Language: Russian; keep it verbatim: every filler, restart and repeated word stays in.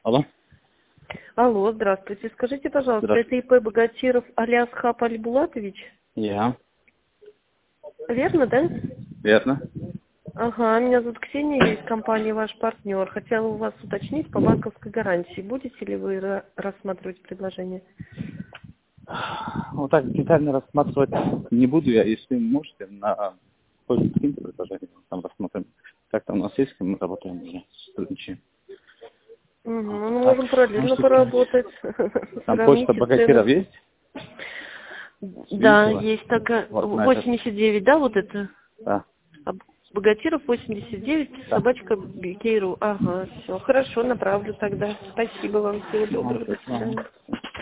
Алло. Алло, здравствуйте. Скажите, пожалуйста, это Здравствуйте. ИП Богатиров Алиасхаб Алибулатович? Я. Верно, да? Верно. Ага, меня зовут Ксения, я из компании «Ваш партнер». Хотела у вас уточнить по банковской гарантии. Будете ли вы ра- рассматривать предложение? Вот так детально рассматривать не буду я. Если можете, на позже скиньте предложение, там рассмотрим. Как там у нас есть, с кем мы работаем уже, сотрудничаем. Угу, ну, мы Так, можем параллельно можете поработать. там почта Сравните Богатиров цены. есть? Да, Свинцева? есть такая. Вот на этот. восемьдесят девять, да, вот это? Да. А Богатиров восемьдесят девять, Да. собачка Бикейру. Ага, все, хорошо, направлю тогда. Спасибо вам, всего Ну, доброго, до ага. свидания.